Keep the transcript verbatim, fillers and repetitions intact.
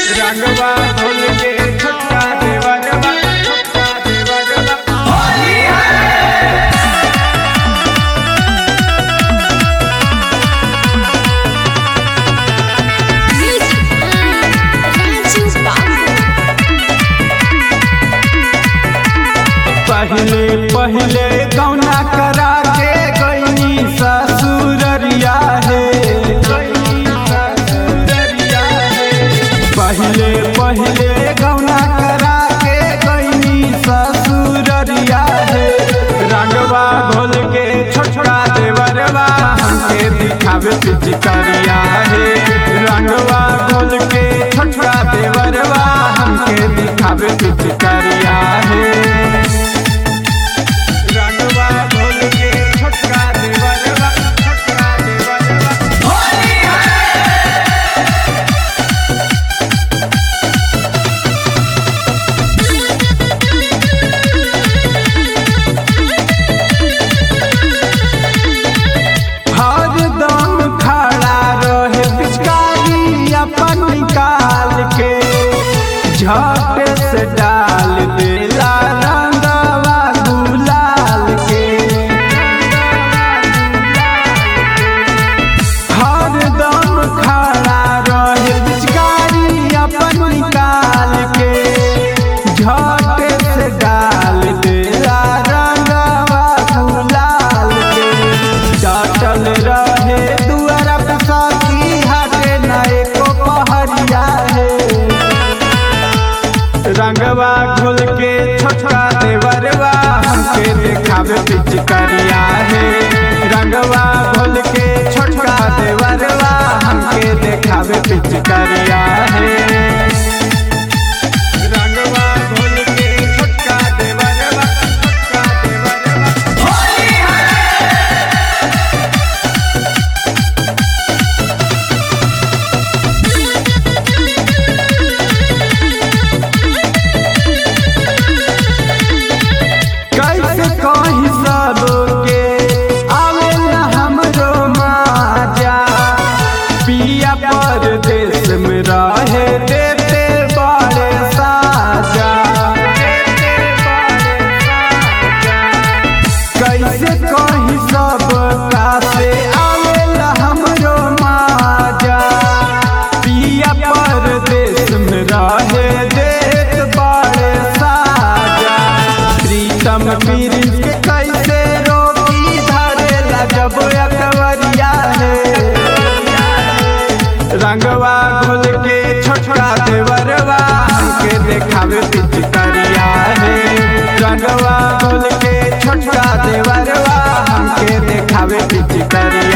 रंगवा घोल के छोटका देवरवा छोटका देवरवा होली है। पहले पहले गौना करा के गईनी ससुररिया है पहले पहले गौना करा के गईनी ससुररिया है। रंगवा घोल के छोटका देवरवा हमके दिखावे पिचकारिया है। रंगवा घोल के छोटका देवरवा हमके दिखावे पिचकारिया है। रंगवा घोल के छोटका देवरवा छोटका देवरवा होली है। हरदम खड़ा रहे पिचकारी अपन निकाल के झट से डाल देला रंगवा गुलाल के। हरदम खड़ा रहे पिचकारी अपन निकाल के झट से डाल देला रंगवा गुलाल के। डटल रहे दुआरा पे सखी हाटे नए को पहरिया है। रंगवा घोल के छोटका देवरवा हमके देखावे पिचकारिया है। रंगवा घोल के छोटका देवरवा हमके देखावे पिचकारिया है। रंगवा घोल के छोटका देवरवा छोटका देवरवा होली है। कैसे कहीं सबके आवेला हमरो माजा पिया परदेश में रहे देते बड़े साजा। कैसे कहीं सबका से आवेला हमरो माजा पिया परदेश में रहे देत बड़े साजा। प्रीतम प्रिंस के कैसे रोकी धरेला जब अकबरिया है। रंगवा घोल के छोटका देवरवा हमके देखावे पिचकारिया है। रंगवा घोल के छोटका देवरवा हमके देखावे पिचकारिया।